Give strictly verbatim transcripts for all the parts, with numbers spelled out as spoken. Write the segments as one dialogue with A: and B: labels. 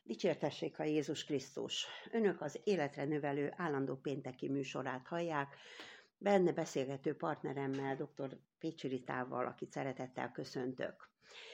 A: Dicsértessék a Jézus Krisztus! Önök az Életre Növelő állandó pénteki műsorát hallják. Benne beszélgető partneremmel, dr. Pécsi Ritával, akit szeretettel köszöntök.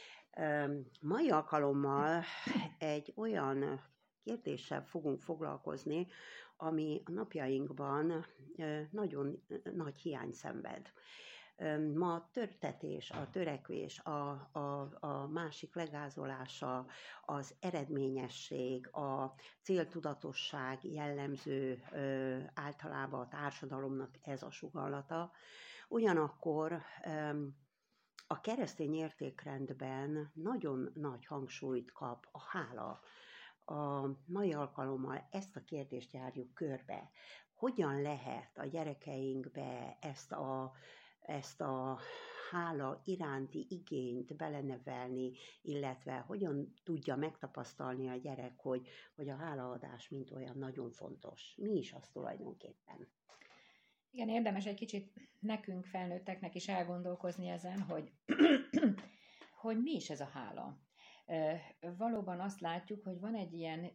A: Mai alkalommal egy olyan kérdéssel fogunk foglalkozni, ami a napjainkban nagyon nagy hiány szenved. Ma a törtetés, a törekvés, a, a, a másik legázolása, az eredményesség, a céltudatosság jellemző ö, általában a társadalomnak ez a sugallata. Ugyanakkor ö, a keresztény értékrendben nagyon nagy hangsúlyt kap a hála. A mai alkalommal ezt a kérdést járjuk körbe. Hogyan lehet a gyerekeinkbe ezt a ezt a hála iránti igényt belenevelni, illetve hogyan tudja megtapasztalni a gyerek, hogy, hogy a hálaadás mint olyan nagyon fontos. Mi is az tulajdonképpen?
B: Igen, érdemes egy kicsit nekünk felnőtteknek is elgondolkozni ezen, hogy, hogy mi is ez a hála. Valóban azt látjuk, hogy van egy ilyen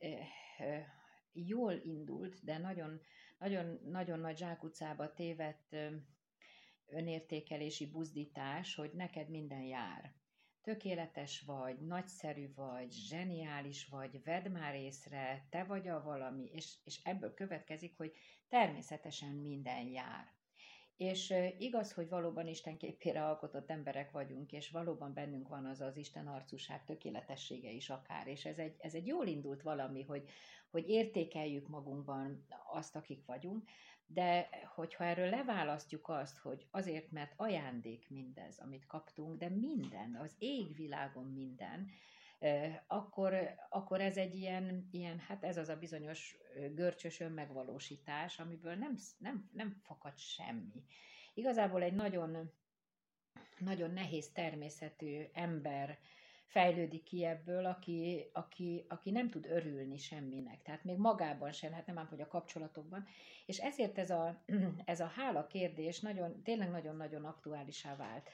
B: jól indult, de nagyon, nagyon, nagyon nagy zsákutcába tévedt önértékelési buzdítás, hogy neked minden jár. Tökéletes vagy, nagyszerű vagy, zseniális vagy, vedd már észre, te vagy a valami, és, és ebből következik, hogy természetesen minden jár. És igaz, hogy valóban Isten képére alkotott emberek vagyunk, és valóban bennünk van az az Isten arcúság tökéletessége is akár, és ez egy, ez egy jól indult valami, hogy, hogy értékeljük magunkban azt, akik vagyunk, de hogyha erről leválasztjuk azt, hogy azért, mert ajándék mindez, amit kaptunk, de minden, az égvilágon minden, akkor, akkor ez egy ilyen, ilyen, hát ez az a bizonyos görcsös önmegvalósítás, amiből nem, nem, nem fakad semmi. Igazából egy nagyon, nagyon nehéz természetű ember fejlődik ki ebből, aki, aki, aki nem tud örülni semminek. Tehát még magában sem, hát nem ám, hogy a kapcsolatokban. És ezért ez a, ez a hála kérdés nagyon, tényleg nagyon-nagyon aktuálisá vált.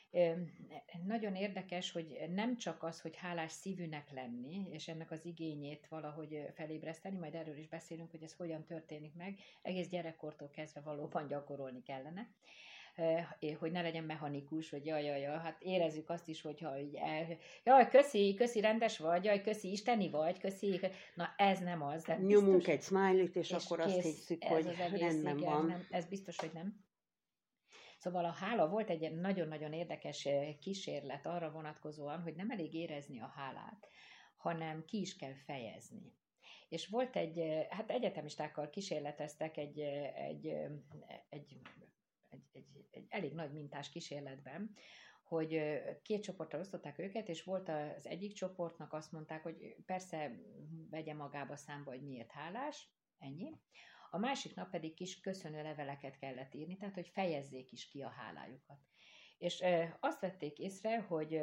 B: Nagyon érdekes, hogy nem csak az, hogy hálás szívűnek lenni, és ennek az igényét valahogy felébreszteni, majd erről is beszélünk, hogy ez hogyan történik meg, egész gyerekkortól kezdve valóban gyakorolni kellene, hogy ne legyen mechanikus, hogy jaj, jaj, jaj, hát érezzük azt is, hogyha el, jaj, köszi, köszi, rendes vagy, jaj, köszi, isteni vagy, köszi, na ez nem az.
A: Nyomunk biztos, egy smiley-t, és, és akkor kész, azt hiszük, hogy
B: egész,
A: rendben
B: igen,
A: van.
B: Nem, ez biztos, hogy nem. Szóval a hála volt egy nagyon-nagyon érdekes kísérlet arra vonatkozóan, hogy nem elég érezni a hálát, hanem ki is kell fejezni. És volt egy, hát egyetemistákkal kísérleteztek egy, egy, egy, egy, egy, egy elég nagy mintás kísérletben, hogy két csoportra osztották őket, és volt az egyik csoportnak azt mondták, hogy persze vegye magába számba, hogy miért hálás, ennyi. A másik nap pedig kis köszönő leveleket kellett írni, tehát hogy fejezzék is ki a hálájukat. És azt vették észre, hogy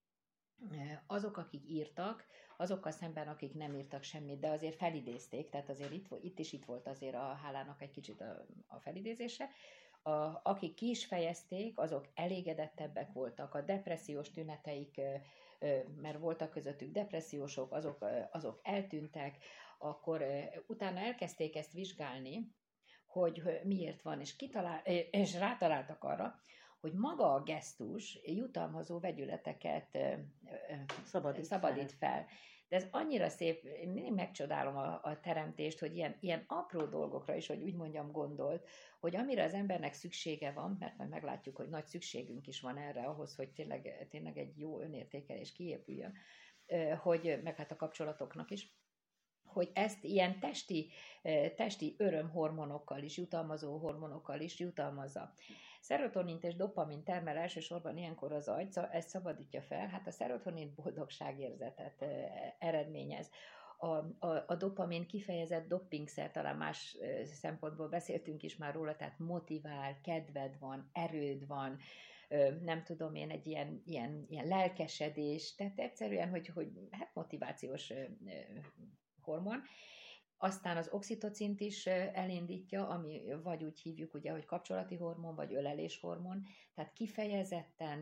B: azok, akik írtak, azokkal szemben, akik nem írtak semmit, de azért felidézték, tehát azért itt, itt is itt volt azért a hálának egy kicsit a, a felidézése. A, akik ki is fejezték, azok elégedettebbek voltak, a depressziós tüneteik, mert voltak közöttük depressziósok, azok, azok eltűntek, akkor utána elkezdték ezt vizsgálni, hogy miért van, és, kitalál, és rátaláltak arra, hogy maga a gesztus jutalmazó vegyületeket szabadít, szabadít fel. fel. De ez annyira szép, én mindig megcsodálom a, a teremtést, hogy ilyen, ilyen apró dolgokra is, hogy úgy mondjam, gondolt, hogy amire az embernek szüksége van, mert majd meglátjuk, hogy nagy szükségünk is van erre, ahhoz, hogy tényleg, tényleg egy jó önértékelés kiépüljön, hogy meg hát a kapcsolatoknak is, hogy ezt ilyen testi, testi örömhormonokkal is, jutalmazó hormonokkal is jutalmazza. Szerotonint és dopamin termel elsősorban ilyenkor az agy, ezt szabadítja fel, hát a szerotonin boldogságérzetet eredményez. A, a, a dopamin kifejezett doppingszer, talán más szempontból beszéltünk is már róla, tehát motivál, kedved van, erőd van, nem tudom én, egy ilyen, ilyen, ilyen lelkesedés, tehát egyszerűen, hogy, hogy hát motivációs hormon. Aztán az oxitocint is elindítja, ami vagy úgy hívjuk, ugye, hogy kapcsolati hormon, vagy öleléshormon, tehát kifejezetten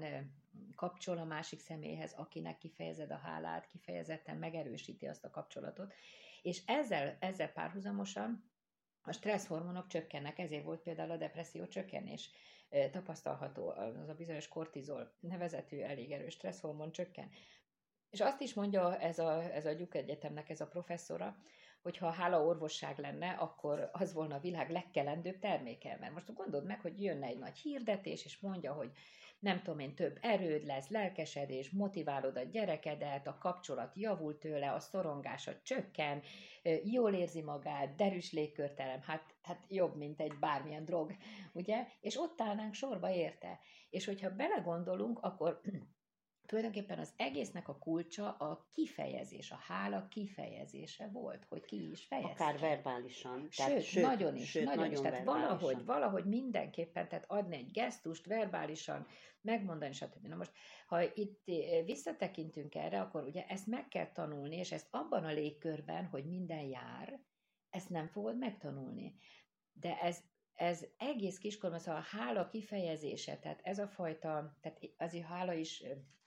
B: kapcsol a másik személyhez, akinek kifejezed a hálát, kifejezetten megerősíti azt a kapcsolatot, és ezzel, ezzel párhuzamosan a stresszhormonok csökkennek, ezért volt például a depresszió csökkenés tapasztalható, az a bizonyos kortizol nevezetű elég erős stresszhormon csökken. És azt is mondja ez a, ez a Duke Egyetemnek ez a professzora, hogy ha a hála orvosság lenne, akkor az volna a világ legkelendőbb terméke. Mert most gondold meg, hogy jönne egy nagy hirdetés, és mondja, hogy nem tudom én, több erőd lesz, lelkesedés, motiválod a gyerekedet, a kapcsolat javul tőle, a szorongása csökken, jól érzi magát, derűs légkörterem, hát, hát jobb, mint egy bármilyen drog, ugye? És ott állnánk sorba érte. És hogyha belegondolunk, akkor tulajdonképpen az egésznek a kulcsa a kifejezés, a hála kifejezése volt, hogy ki is fejezte.
A: Akár verbálisan.
B: Sőt, tehát, sőt nagyon is, sőt, nagyon, nagyon is. Tehát
A: verbálisan.
B: valahogy, valahogy mindenképpen, tehát adni egy gesztust, verbálisan, megmondani, stb. Na most, ha itt visszatekintünk erre, akkor ugye ezt meg kell tanulni, és ezt abban a légkörben, hogy minden jár, ezt nem fogod megtanulni. De ez Ez egész kiskorban, szóval a hála kifejezése, tehát ez a fajta, tehát azért hála is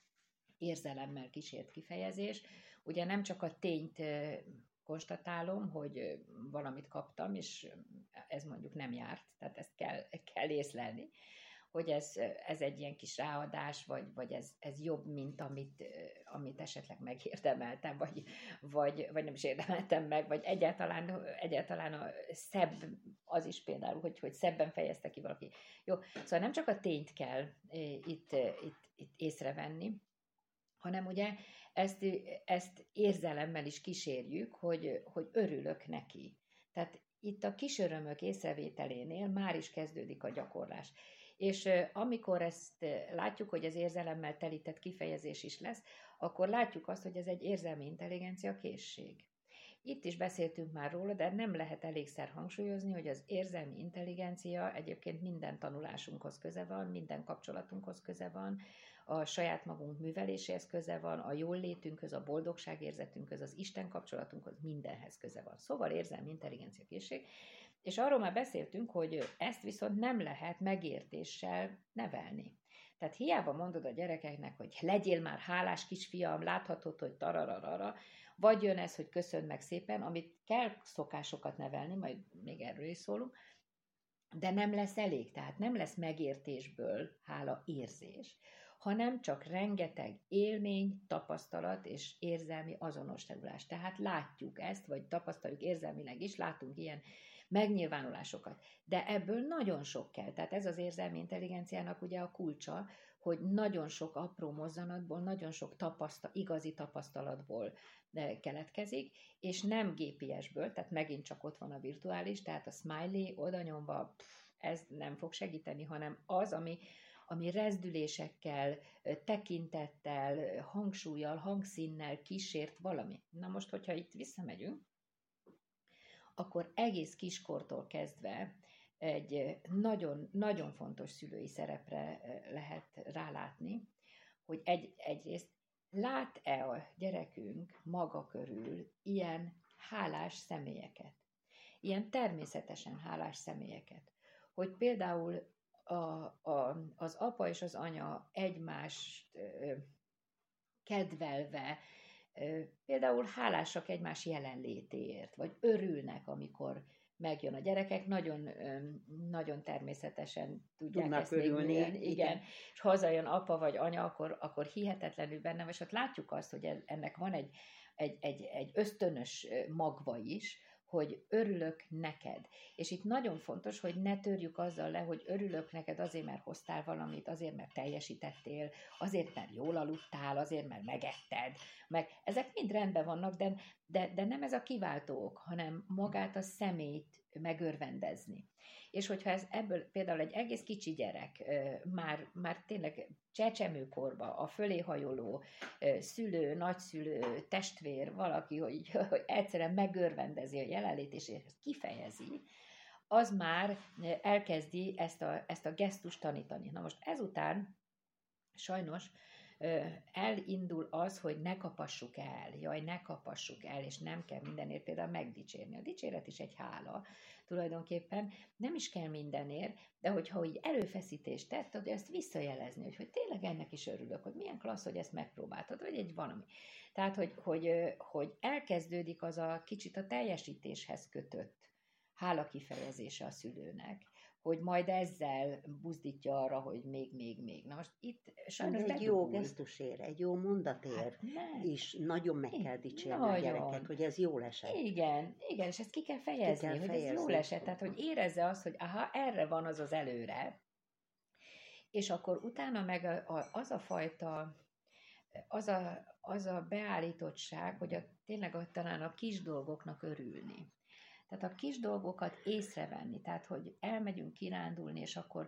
B: érzelemmel kísért kifejezés. Ugye nem csak a tényt konstatálom, hogy valamit kaptam, és ez mondjuk nem járt, tehát ezt kell, kell észlelni, hogy ez, ez egy ilyen kis ráadás, vagy, vagy ez, ez jobb, mint amit, amit esetleg megérdemeltem, vagy, vagy, vagy nem is érdemeltem meg, vagy egyáltalán, egyáltalán a szebb, az is például, hogy, hogy szebben fejezte ki valaki. Jó, szóval nem csak a tényt kell itt, itt, itt észrevenni, hanem ugye ezt, ezt érzelemmel is kísérjük, hogy, hogy örülök neki. Tehát itt a kis örömök észrevételénél már is kezdődik a gyakorlás. És amikor ezt látjuk, hogy az érzelemmel telített kifejezés is lesz, akkor látjuk azt, hogy ez egy érzelmi intelligencia készség. Itt is beszéltünk már róla, de nem lehet elégszer hangsúlyozni, hogy az érzelmi intelligencia egyébként minden tanulásunkhoz köze van, minden kapcsolatunkhoz köze van, a saját magunk műveléséhez köze van, a jól létünkhöz, a boldogságérzetünkhöz, az Isten kapcsolatunkhoz, mindenhez köze van. Szóval érzelmi intelligencia készség. És arról már beszéltünk, hogy ezt viszont nem lehet megértéssel nevelni. Tehát hiába mondod a gyerekeknek, hogy legyél már hálás kisfiam, láthatod, hogy tarararara, vagy jön ez, hogy köszönd meg szépen, amit kell szokásokat nevelni, majd még erről is szólunk, de nem lesz elég, tehát nem lesz megértésből hála érzés, hanem csak rengeteg élmény, tapasztalat és érzelmi azonosítás. Tehát látjuk ezt, vagy tapasztaljuk érzelmileg is, látunk ilyen megnyilvánulásokat. De ebből nagyon sok kell. Tehát ez az érzelmi intelligenciának ugye a kulcsa, hogy nagyon sok apró mozzanatból, nagyon sok tapasztal, igazi tapasztalatból keletkezik, és nem gé pé es-ből, tehát megint csak ott van a virtuális, tehát a smiley oda nyomva, pff, ez nem fog segíteni, hanem az, ami, ami rezdülésekkel, tekintettel, hangsúlyjal, hangszínnel kísért valami. Na most, hogyha itt visszamegyünk, akkor egész kiskortól kezdve egy nagyon, nagyon fontos szülői szerepre lehet rálátni, hogy egy, egyrészt lát-e a gyerekünk maga körül ilyen hálás személyeket, ilyen természetesen hálás személyeket, hogy például a, a, az apa és az anya egymást ö, kedvelve, például hálásak egymás jelenlétéért, vagy örülnek, amikor megjön a gyerekek, nagyon, nagyon természetesen tudják
A: tudnak
B: ezt
A: örülni.
B: még művelni, igen. igen. És hazajön apa vagy anya, akkor, akkor hihetetlenül bennem, és ott látjuk azt, hogy ennek van egy, egy, egy, egy ösztönös magva is, hogy örülök neked. És itt nagyon fontos, hogy ne törjük azzal le, hogy örülök neked azért, mert hoztál valamit, azért, mert teljesítettél, azért, mert jól aludtál, azért, mert megetted. Meg ezek mind rendben vannak, de, de, de nem ez a kiváltó ok, hanem magát a személyt megörvendezni. És hogyha ez ebből például egy egész kicsi gyerek már, már tényleg csecsemőkorba a föléhajoló szülő, nagyszülő, testvér, valaki, hogy, hogy egyszerűen megörvendezi a jelenlét, és ezt kifejezi, az már elkezdi ezt a, ezt a gesztust tanítani. Na most ezután sajnos elindul az, hogy ne kapassuk el, jaj, ne kapassuk el, és nem kell mindenért például megdicsérni. A dicséret is egy hála, tulajdonképpen nem is kell mindenért, de hogyha így erőfeszítést tett, hogy ezt visszajelezni, hogy, hogy tényleg ennek is örülök, hogy milyen klassz, hogy ezt megpróbáltad, vagy egy valami. Tehát, hogy, hogy, hogy elkezdődik az a kicsit a teljesítéshez kötött hála kifejezése a szülőnek, hogy majd ezzel buzdítja arra, hogy még, még, még. Na most itt sajnos
A: egy
B: bedugul.
A: jó gesztusért, egy jó mondatért
B: hát
A: is nagyon meg kell dicsérni
B: nagyon.
A: a gyereket, hogy ez jól esett.
B: Igen, igen, és ezt ki kell fejezni, ki kell hogy fejezni. Ez jól esett, tehát hogy érezze azt, hogy aha, erre van az az előre, és akkor utána meg a, a, az a fajta, az a, az a beállítottság, hogy a, tényleg a, talán a kis dolgoknak örülni. Tehát a kis dolgokat észrevenni, tehát hogy elmegyünk kirándulni, és akkor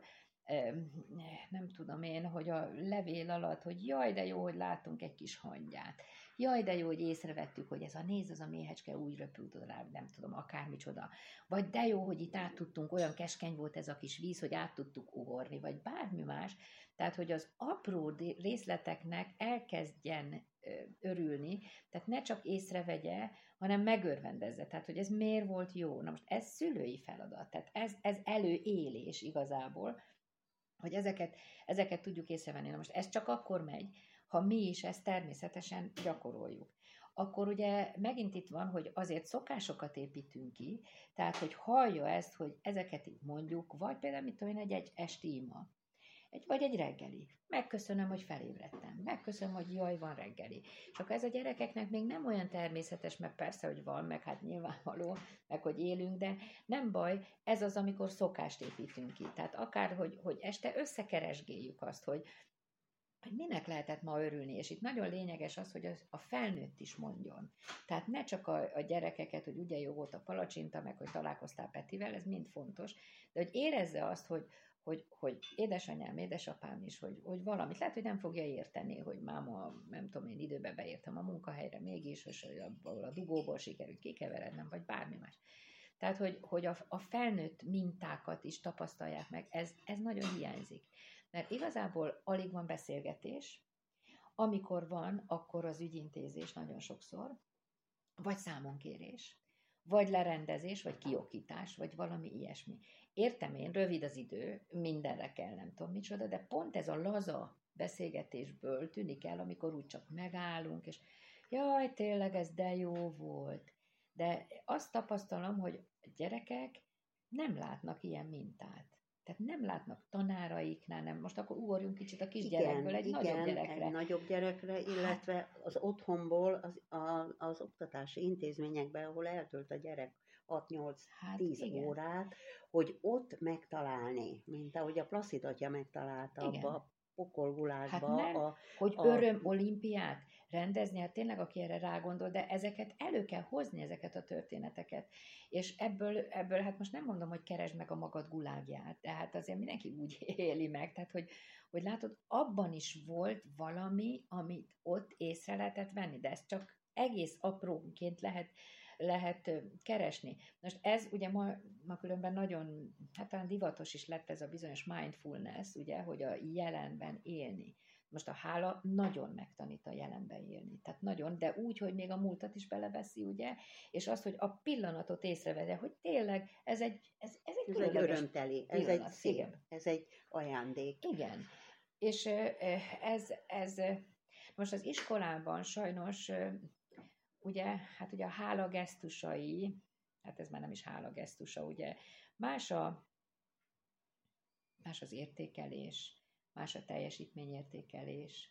B: nem tudom én, hogy a levél alatt, hogy jaj, de jó, hogy látunk egy kis hangyát. Jaj, de jó, hogy észrevettük, hogy ez a néz, az a méhecske úgy röpült oda, nem tudom, akármicsoda. Vagy de jó, hogy itt át tudtunk, olyan keskeny volt ez a kis víz, hogy át tudtuk ugorni, vagy bármi más. Tehát, hogy az apró részleteknek elkezdjen örülni, tehát ne csak észrevegye, hanem megörvendezze. Tehát, hogy ez miért volt jó. Na most ez szülői feladat, tehát ez, ez előélés igazából, hogy ezeket, ezeket tudjuk észrevenni. Na most ez csak akkor megy, ha mi is ezt természetesen gyakoroljuk. Akkor ugye megint itt van, hogy azért szokásokat építünk ki, tehát, hogy hallja ezt, hogy ezeket így mondjuk, vagy például, mit tudom én, egy, egy esti ima, egy, vagy egy reggeli. Megköszönöm, hogy felébredtem. Megköszönöm, hogy jaj, van reggeli. És akkor ez a gyerekeknek még nem olyan természetes, meg persze, hogy van, meg hát nyilvánvaló, meg hogy élünk, de nem baj, ez az, amikor szokást építünk ki. Tehát akár, hogy, hogy este összekeresgéljük azt, hogy, hogy minek lehetett ma örülni, és itt nagyon lényeges az, hogy az, a felnőtt is mondjon. Tehát ne csak a, a gyerekeket, hogy ugye jó volt a palacsinta, meg hogy találkoztál Petivel, ez mind fontos, de hogy érezze azt, hogy Hogy, hogy édesanyám, édesapám is, hogy, hogy valamit, lehet, hogy nem fogja érteni, hogy máma, nem tudom én, időben beértem a munkahelyre mégis, és abból a dugóból sikerült kikeverednem, vagy bármi más. Tehát, hogy, hogy a, a felnőtt mintákat is tapasztalják meg, ez, ez nagyon hiányzik. Mert igazából alig van beszélgetés, amikor van, akkor az ügyintézés nagyon sokszor, vagy számonkérés, vagy lerendezés, vagy kiokítás, vagy valami ilyesmi. Értem én, rövid az idő, mindenre kell, nem tudom micsoda, de pont ez a laza beszélgetésből tűnik el, amikor úgy csak megállunk, és jaj, tényleg ez de jó volt. De azt tapasztalom, hogy a gyerekek nem látnak ilyen mintát. Tehát nem látnak tanáraiknál, nem. Most akkor ugorjunk kicsit a kisgyerekből egy igen, nagyobb gyerekre.
A: egy nagyobb gyerekre, illetve az otthonból az, a, az oktatási intézményekben, ahol eltölt a gyerek hat-nyolc-tíz hát órát, hogy ott megtalálni, mint ahogy a Placid atya megtalálta igen. abba a pokolgulásba.
B: Hát nem,
A: a,
B: hogy
A: a...
B: öröm olimpiát rendezni, hát tényleg aki erre rágondol, de ezeket elő kell hozni, ezeket a történeteket. És ebből, ebből hát most nem mondom, hogy keresd meg a magad gulágját, de hát azért mindenki úgy éli meg, tehát hogy, hogy látod, abban is volt valami, amit ott észre lehetett venni, de ez csak egész aprónként lehet lehet keresni. Most ez ugye ma, ma különben nagyon, hát talán divatos is lett ez a bizonyos mindfulness, ugye, hogy a jelenben élni. Most a hála nagyon megtanít a jelenben élni. Tehát nagyon, de úgy, hogy még a múltat is beleveszi, ugye, és az, hogy a pillanatot észrevegye, hogy tényleg ez egy ez, ez egy,
A: ez egy örömteli, ez
B: pillanat,
A: egy szép,
B: igen.
A: ez egy ajándék.
B: Igen. És ez, ez most az iskolában sajnos ugye, hát ugye a hála gesztusai, hát ez már nem is hála gesztusa, ugye, más, a, más az értékelés, más a teljesítményértékelés,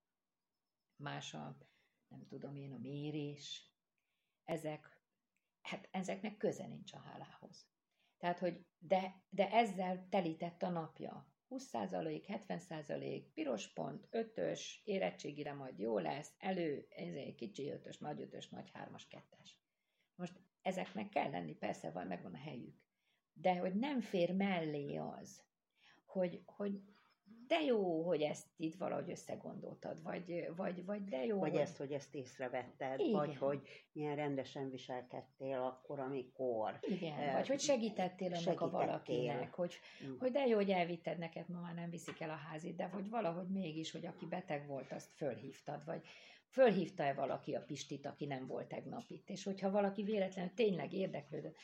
B: más a, nem tudom én, a mérés. Ezek, hát ezeknek köze nincs a hálához. Tehát, hogy de, de ezzel telített a napja. húsz százalék, hetven százalék, piros pont, ötös, érettségire majd jó lesz, elő, ezért kicsi ötös, nagy ötös, nagy hármas, kettes. Most ezeknek kell lenni, persze van, megvan a helyük. De hogy nem fér mellé az, hogy, hogy de jó, hogy ezt itt valahogy összegondoltad, vagy, vagy, vagy de jó,
A: Vagy
B: hogy...
A: ezt, hogy ezt észrevetted,
B: Igen.
A: vagy hogy milyen rendesen viselkedtél akkor, amikor...
B: Igen,
A: eh,
B: vagy hogy segítettél ennek
A: segítettél.
B: a valakinek, hogy,
A: Mm.
B: hogy de jó, hogy elvitted, neked ma már nem viszik el a házit, de hogy valahogy mégis, hogy aki beteg volt, azt fölhívtad, vagy fölhívta-e valaki a Pistit, aki nem volt tegnap itt, és hogyha valaki véletlenül tényleg érdeklődött,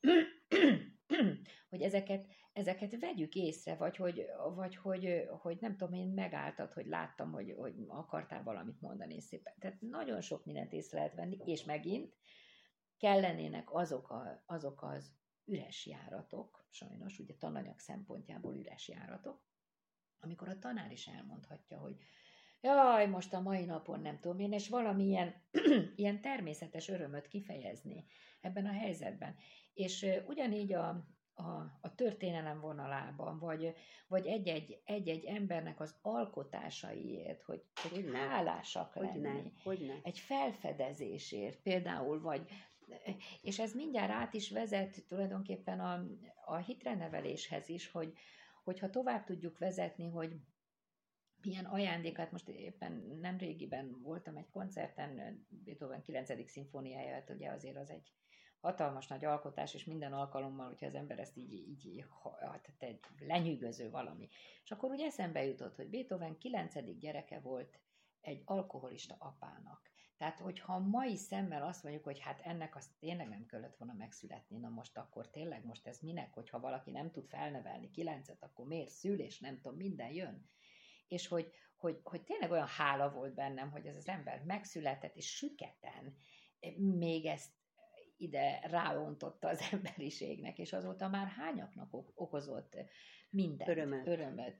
B: hogy ezeket, ezeket vegyük észre, vagy hogy, vagy hogy, hogy nem tudom, én megálltad, hogy láttam, hogy, hogy akartál valamit mondani szépen. Tehát nagyon sok mindent észre lehet venni, és megint kellenének azok, a, azok az üres járatok, sajnos, ugye tananyag szempontjából üres járatok, amikor a tanár is elmondhatja, hogy jaj, most a mai napon nem tudom én, és valamilyen ilyen természetes örömöt kifejezni ebben a helyzetben. És ugyanígy a, a, a történelem vonalában, vagy, vagy egy-egy, egy-egy embernek az alkotásaiért, hogy, hogy
A: Hogyne.
B: hálásak
A: Hogyne.
B: lenni.
A: Hogyne.
B: Egy felfedezésért például, vagy és ez mindjárt át is vezet tulajdonképpen a, a hitreneveléshez is, hogy, hogyha tovább tudjuk vezetni, hogy milyen ajándékát, most éppen nemrégiben voltam egy koncerten, Beethoven kilencedik szimfóniája, hát ugye azért az egy hatalmas nagy alkotás, és minden alkalommal, hogyha az ember ezt így, így hát egy lenyűgöző valami. És akkor úgy eszembe jutott, hogy Beethoven kilencedik gyereke volt egy alkoholista apának. Tehát, hogyha mai szemmel azt mondjuk, hogy hát ennek az tényleg nem kellett volna megszületni, na most akkor tényleg most ez minek, hogyha valaki nem tud felnevelni kilencet, akkor miért szül, és nem tudom, minden jön. És hogy, hogy, hogy tényleg olyan hála volt bennem, hogy ez az ember megszületett, és süketen még ezt ide ráontotta az emberiségnek, és azóta már hányaknak okozott mindent,
A: Örömet.
B: örömet,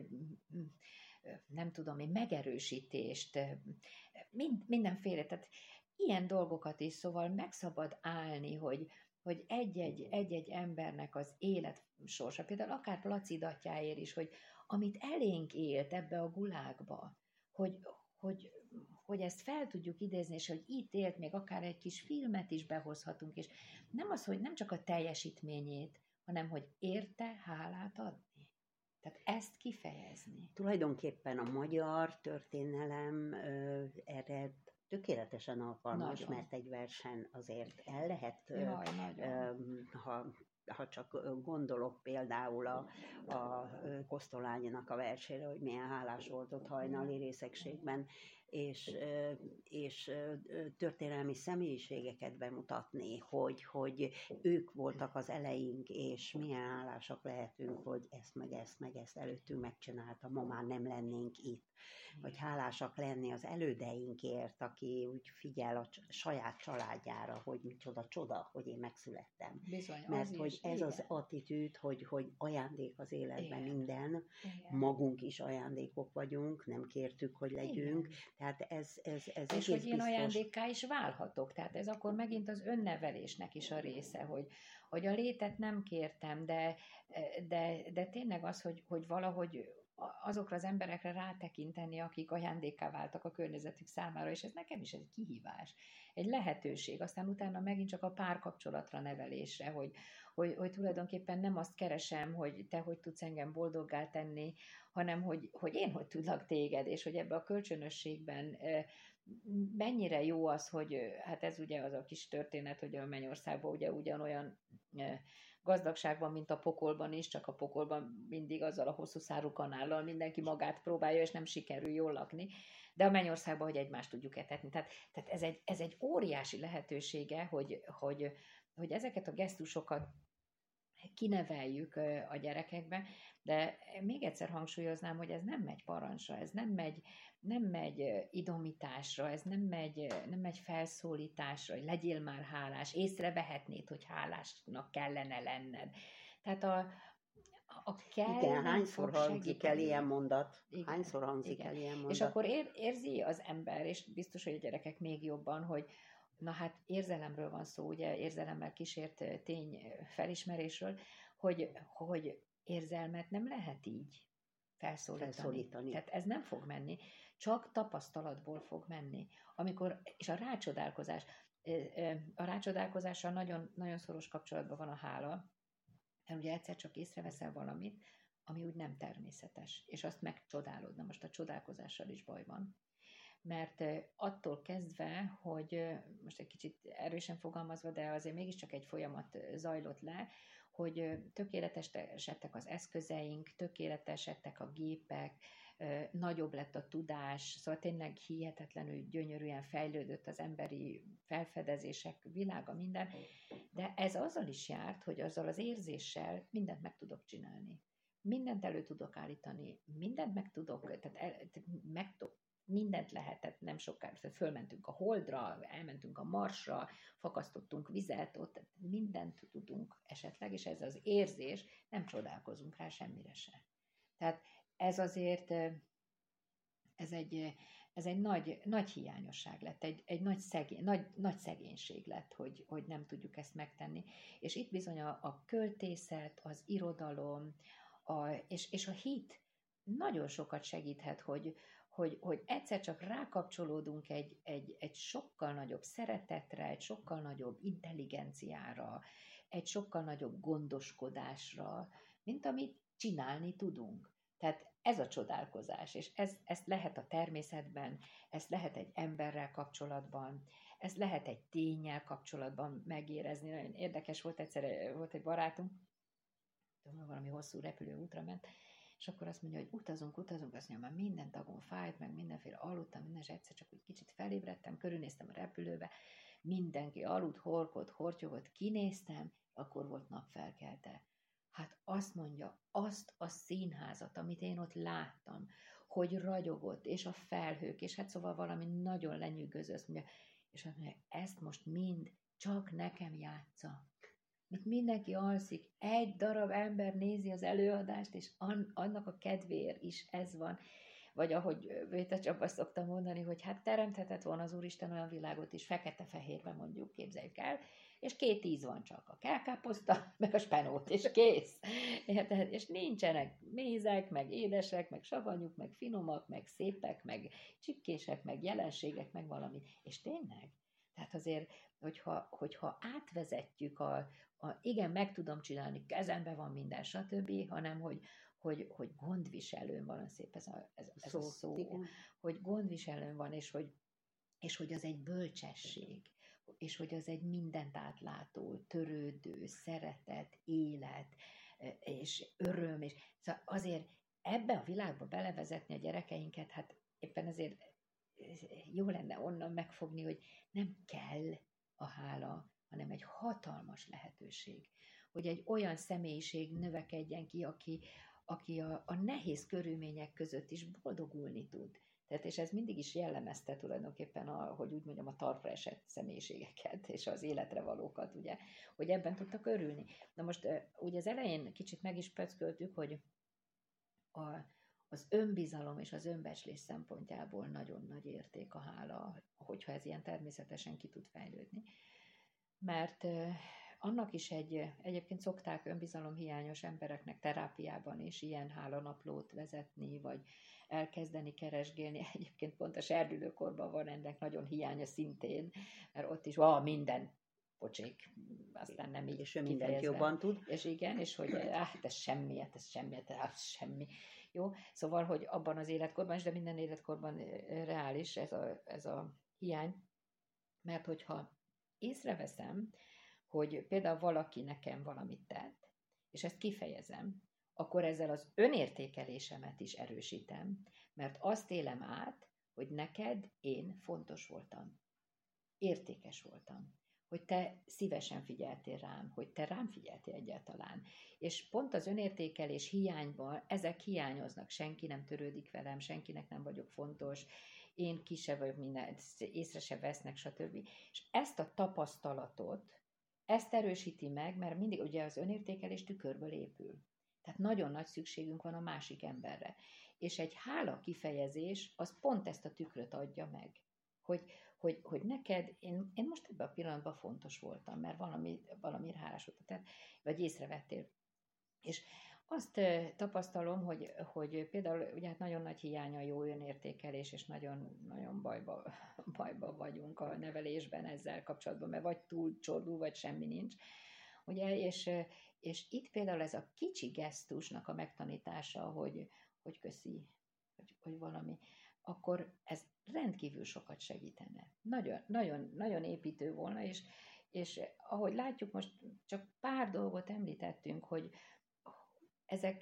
B: nem tudom én, megerősítést, mind, mindenféle, tehát ilyen dolgokat is, szóval meg szabad állni, hogy, hogy egy-egy, egy-egy embernek az élet sorsa, például akár Placid atyáért is, hogy amit elénk élt ebbe a gulágba, hogy, hogy, hogy ezt fel tudjuk idézni, és hogy itt élt, még akár egy kis filmet is behozhatunk, és nem az, hogy nem csak a teljesítményét, hanem hogy érte hálát adni. Tehát ezt kifejezni.
A: Tulajdonképpen a magyar történelem ö, erre tökéletesen alkalmas, nagyon. Mert egy versen azért el lehet,
B: Jaj,
A: ö, ha, ha csak gondolok például a, a Kosztolányinak a versére, hogy milyen hálás volt ott hajnali részegségben, és, és történelmi személyiségeket bemutatni, hogy, hogy ők voltak az eleink, és milyen hálásak lehetünk, hogy ezt meg ezt meg ezt előttünk megcsinálta, ma már nem lennénk itt. Vagy hálásak lenni az elődeinkért, aki úgy figyel a saját családjára, hogy micsoda csoda, hogy én megszülettem.
B: Bizony,
A: mert hogy
B: is,
A: ez
B: igen.
A: az attitűd, hogy, hogy ajándék az életben
B: igen.
A: minden,
B: igen.
A: magunk is ajándékok vagyunk, nem kértük, hogy legyünk, igen. Tehát ez, ez, ez
B: és hogy én
A: biztos.
B: ajándékká is válhatok, tehát ez akkor megint az önnevelésnek is a része, hogy, hogy a létet nem kértem, de, de, de tényleg az, hogy, hogy valahogy azokra az emberekre rátekinteni, akik ajándékká váltak a környezetük számára, és ez nekem is egy kihívás, egy lehetőség. Aztán utána megint csak a párkapcsolatra nevelésre, hogy, hogy, hogy tulajdonképpen nem azt keresem, hogy te hogy tudsz engem boldoggá tenni, hanem hogy, hogy én hogy tudlak téged, és hogy ebbe a kölcsönösségben mennyire jó az, hogy hát ez ugye az a kis történet, hogy a Mennyországban ugye ugyanolyan gazdagság van, mint a pokolban is, csak a pokolban mindig azzal a hosszú szárú kanállal mindenki magát próbálja, és nem sikerül jól lakni, de a Mennyországban, hogy egymást tudjuk etetni. Tehát, tehát ez, egy, ez egy óriási lehetősége, hogy, hogy, hogy ezeket a gesztusokat kineveljük a gyerekekbe, de még egyszer hangsúlyoznám, hogy ez nem megy parancsra, ez nem megy, nem megy idomításra, ez nem megy, nem megy felszólításra, hogy legyél már hálás, észrevehetnéd, hogy hálásnak kellene lenned. Tehát a, a kell
A: igen, hányszor hangzik el ilyen mondat?
B: Igen,
A: hányszor hangzik
B: igen.
A: el ilyen mondat?
B: És akkor ér, érzi az ember, és biztos, hogy a gyerekek még jobban, hogy na hát érzelemről van szó, ugye érzelemmel kísért tény felismerésről, hogy, hogy érzelmet nem lehet így felszólítani. felszólítani. Tehát ez nem fog menni, csak tapasztalatból fog menni. Amikor, és a rácsodálkozás, a rácsodálkozással nagyon, nagyon szoros kapcsolatban van a hála, mert ugye egyszer csak észreveszel valamit, ami úgy nem természetes, és azt megcsodálod. Na most a csodálkozással is baj van. Mert attól kezdve, hogy most egy kicsit erősen fogalmazva, de azért mégiscsak egy folyamat zajlott le, hogy tökéletesedtek az eszközeink, tökéletesedtek a gépek, nagyobb lett a tudás, szóval tényleg hihetetlenül gyönyörűen fejlődött az emberi felfedezések világa, minden, de ez azzal is járt, hogy azzal az érzéssel mindent meg tudok csinálni. Mindent elő tudok állítani, mindent meg tudok, tehát, el, tehát meg tudok, mindent lehetett, nem sokára, tehát fölmentünk a Holdra, elmentünk a Marsra, fakasztottunk vizet, ott mindent tudunk esetleg, és ez az érzés, nem csodálkozunk rá semmire se. Tehát ez azért, ez egy, ez egy nagy, nagy hiányosság lett, egy, egy nagy, szegény, nagy, nagy szegénység lett, hogy, hogy nem tudjuk ezt megtenni. És itt bizony a, a költészet, az irodalom, a, és, és a hit nagyon sokat segíthet, hogy, hogy, hogy egyszer csak rákapcsolódunk egy, egy, egy sokkal nagyobb szeretetre, egy sokkal nagyobb intelligenciára, egy sokkal nagyobb gondoskodásra, mint amit csinálni tudunk. Tehát ez a csodálkozás, és ez, ezt lehet a természetben, ezt lehet egy emberrel kapcsolatban, ezt lehet egy ténnyel kapcsolatban megérezni. Nagyon érdekes volt, egyszer volt egy barátunk, valami hosszú repülőútra ment, és akkor azt mondja, hogy utazunk, utazunk, azt mondja, már minden tagom fájt, meg mindenféle aludtam, minden, és egyszer csak úgy kicsit felébredtem, körülnéztem a repülőbe, mindenki aludt, horkott, hortyogott, kinéztem, akkor volt napfelkelte. Hát azt mondja, azt a színházat, amit én ott láttam, hogy ragyogott, és a felhők, és hát szóval valami nagyon lenyűgöző, azt mondja, és azt mondja, ezt most mind csak nekem játsza. Itt mindenki alszik, egy darab ember nézi az előadást, és annak a kedvéért is ez van. Vagy ahogy Véta Csaba szokta mondani, hogy hát teremthetett volna az Úristen olyan világot is, fekete-fehérben mondjuk, képzeljük el, és két íz van csak, a kelkáposzta, meg a spenót, és kész. Érted? És nincsenek mézek, meg édesek, meg savanyúk, meg finomak, meg szépek, meg csipkések, meg jelenségek, meg valami. És tényleg? Tehát azért, hogyha, hogyha átvezetjük a, a, igen, meg tudom csinálni, kezembe van minden, stb., hanem hogy, hogy, hogy gondviselőn van, szép ez a, ez, ez szó, a szó, hogy gondviselőn van, és hogy, és hogy az egy bölcsesség, és hogy az egy mindent átlátó, törődő, szeretet, élet, és öröm, és szóval azért ebbe a világba belevezetni a gyerekeinket, hát éppen azért jó lenne onnan megfogni, hogy nem kell a hála, hanem egy hatalmas lehetőség, hogy egy olyan személyiség növekedjen ki, aki, aki a, a nehéz körülmények között is boldogulni tud. Tehát, és ez mindig is jellemezte tulajdonképpen, a, hogy úgy mondjam, a talpra esett személyiségeket, és az életre valókat, ugye, hogy ebben tudtak örülni. Na most, ugye az elején kicsit meg is pöcköltük, hogy a, az önbizalom és az önbecslés szempontjából nagyon nagy érték a hála, hogyha ez ilyen természetesen ki tud fejlődni. Mert annak is egy, egyébként szokták önbizalomhiányos embereknek terápiában is ilyen hálanaplót vezetni, vagy elkezdeni keresgélni. Egyébként pont a serdülőkorban van ennek nagyon hiánya szintén, mert ott is ah, minden pocsék, aztán nem így.
A: És ő mindent jobban tud.
B: És igen, és hogy hát ez semmi, hát ez semmi, hát ez semmi. Jó, szóval, hogy abban az életkorban is, de minden életkorban reális ez a, ez a hiány, mert hogyha észreveszem, hogy például valaki nekem valamit tett, és ezt kifejezem, akkor ezzel az önértékelésemet is erősítem, mert azt élem át, hogy neked én fontos voltam, értékes voltam, hogy te szívesen figyeltél rám, hogy te rám figyeltél egyáltalán. És pont az önértékelés hiányban ezek hiányoznak, senki nem törődik velem, senkinek nem vagyok fontos, én ki se vagyok, minden, észre se vesznek, stb. És ezt a tapasztalatot, ezt erősíti meg, mert mindig ugye az önértékelés tükörből épül. Tehát nagyon nagy szükségünk van a másik emberre. És egy hála kifejezés, az pont ezt a tükröt adja meg. Hogy, hogy, hogy neked, én, én most ebben a pillanatban fontos voltam, mert valami, valamire hálás voltam, vagy észrevettél. És azt tapasztalom, hogy, hogy például ugye hát nagyon nagy hiánya a jó önértékelés, és nagyon, nagyon bajba, bajba vagyunk a nevelésben ezzel kapcsolatban, mert vagy túl csordul, vagy semmi nincs. Ugye, és, És itt például ez a kicsi gesztusnak a megtanítása, hogy, hogy köszi, hogy, hogy valami, akkor ez rendkívül sokat segítene. Nagyon, nagyon, nagyon építő volna, és, és ahogy látjuk, most csak pár dolgot említettünk, hogy ezek,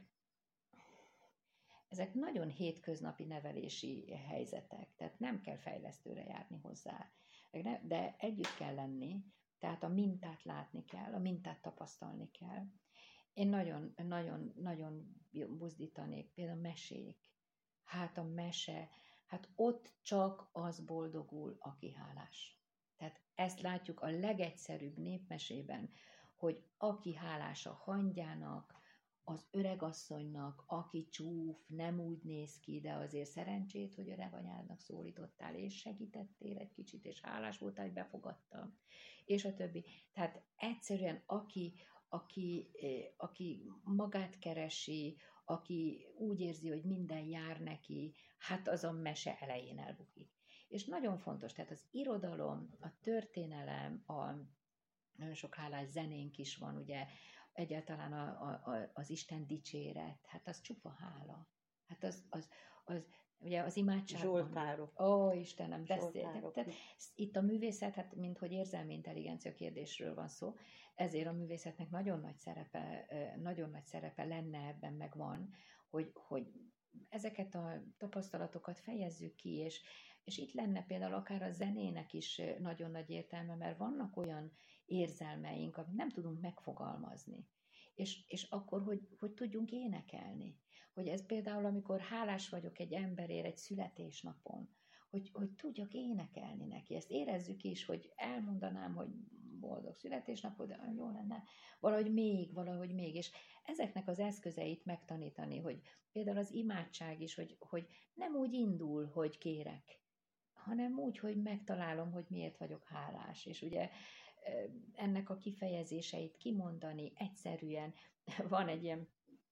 B: ezek nagyon hétköznapi nevelési helyzetek, tehát nem kell fejlesztőre járni hozzá, de együtt kell lenni, tehát a mintát látni kell, a mintát tapasztalni kell. Én nagyon, nagyon, nagyon buzdítanék, például mesék. Hát a mese, hát ott csak az boldogul, aki hálás. Tehát ezt látjuk a legegyszerűbb népmesében, hogy aki hálás a hangyának, az öregasszonynak, aki csúf, nem úgy néz ki, de azért szerencsét, hogy öreganyádnak szólítottál, és segítettél egy kicsit, és hálás voltál, hogy befogadtam, és a többi. Tehát egyszerűen aki, aki, aki magát keresi, aki úgy érzi, hogy minden jár neki, hát az a mese elején elbukik. És nagyon fontos, tehát az irodalom, a történelem, a nagyon sok hálás zenénk is van, ugye, egyáltalán a, a, az Isten dicséret, hát az csupa hála. Hát az, az, az ugye az imádságban.
A: Zsoltárok.
B: Ó, Istenem, beszéltek. Tehát itt a művészet, hát minthogy érzelmi intelligencia kérdésről van szó, ezért a művészetnek nagyon nagy szerepe, nagyon nagy szerepe lenne ebben, meg van, hogy, hogy ezeket a tapasztalatokat fejezzük ki, és, és itt lenne például akár a zenének is nagyon nagy értelme, mert vannak olyan érzelmeink, amit nem tudunk megfogalmazni. És, és akkor, hogy, hogy tudjunk énekelni. Hogy ez például, amikor hálás vagyok egy emberért egy születésnapon, hogy, hogy tudjak énekelni neki. Ezt érezzük is, hogy elmondanám, hogy boldog születésnapod, de jó lenne, valahogy még, valahogy még. És ezeknek az eszközeit megtanítani, hogy például az imádság is, hogy, hogy nem úgy indul, hogy kérek, hanem úgy, hogy megtalálom, hogy miért vagyok hálás. És ugye ennek a kifejezéseit kimondani egyszerűen. Van egy ilyen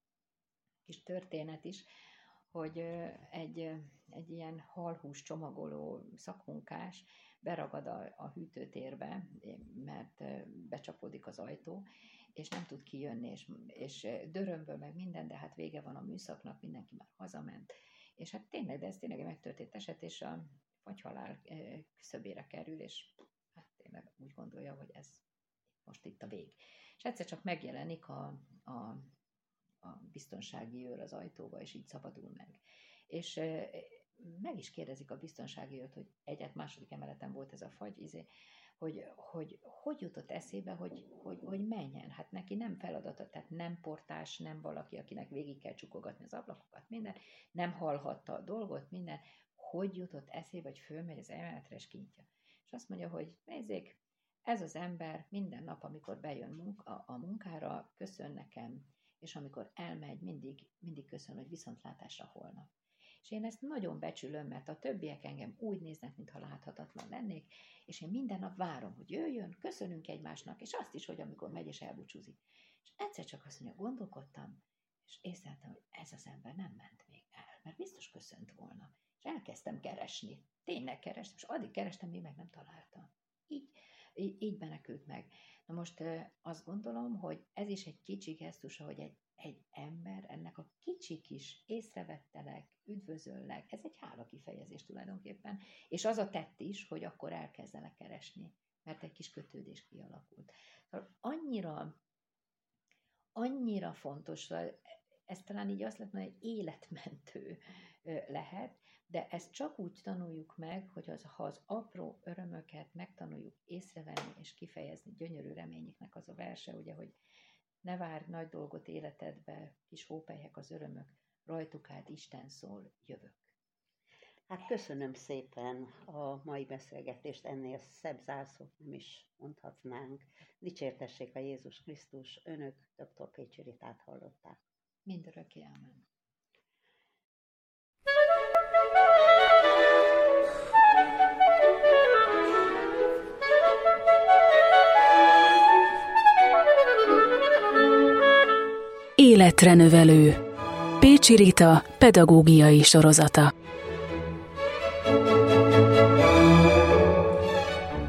B: kis történet is, hogy egy, egy ilyen halhús csomagoló szakmunkás beragad a, a hűtőtérbe, mert becsapódik az ajtó, és nem tud kijönni, és, és dörömböl meg minden, de hát vége van a műszaknak, mindenki már hazament. És hát tényleg, de ez tényleg egy megtörtént eset, és a fagyhalál küszöbére kerül, és hát tényleg úgy gondolja, hogy ez most itt a vég. És egyszer csak megjelenik a, a, a biztonsági őr az ajtóba, és így szabadul meg. És e, meg is kérdezik a biztonsági őrt, hogy egyet második emeleten volt ez a fagy, izé, hogy, hogy hogy jutott eszébe, hogy, hogy, hogy menjen. Hát neki nem feladata, tehát nem portás, nem valaki, akinek végig kell csukogatni az ablakokat, minden, nem hallhatta a dolgot, minden. Hogy jutott eszébe, hogy fölmegy az emeletre, és kinyitja. És azt mondja, hogy nézzék, ez az ember minden nap, amikor bejön munka, a munkára, köszön nekem, és amikor elmegy, mindig, mindig köszön, hogy viszontlátásra holnap. És én ezt nagyon becsülöm, mert a többiek engem úgy néznek, mintha láthatatlan lennék, és én minden nap várom, hogy jöjjön, köszönünk egymásnak, és azt is, hogy amikor megy és elbúcsúzik. És egyszer csak azt mondja, gondolkodtam, és észleltem, hogy ez az ember nem ment még el, mert biztos köszönt volna. És elkezdtem keresni. Tényleg kerestem, és addig kerestem, még meg nem találtam. Így, így, így menekült meg. Na most azt gondolom, hogy ez is egy kicsi gesztus, hogy egy, egy ember ennek a kicsi kis észrevettelek, üdvözöllek, ez egy hála kifejezés tulajdonképpen, és az a tett is, hogy akkor elkezdenek keresni, mert egy kis kötődés kialakult. Szóval annyira, annyira fontos, ez talán így azt lehet mondani, hogy életmentő lehet, de ezt csak úgy tanuljuk meg, hogy az, ha az apró örömöket megtanuljuk észrevenni és kifejezni, gyönyörű reményeknek az a verse, ugye, hogy ne várj nagy dolgot életedbe, kis hópelyhek az örömök, rajtuk át Isten szól, jövök.
A: Hát köszönöm szépen a mai beszélgetést, ennél szebb zárszót nem is mondhatnánk. Dicsértessék a Jézus Krisztus, önök dr. Pécsi Ritát hallották.
B: Mindörökké, ámen.
C: Életre növelő. Pécsi Rita pedagógiai sorozata.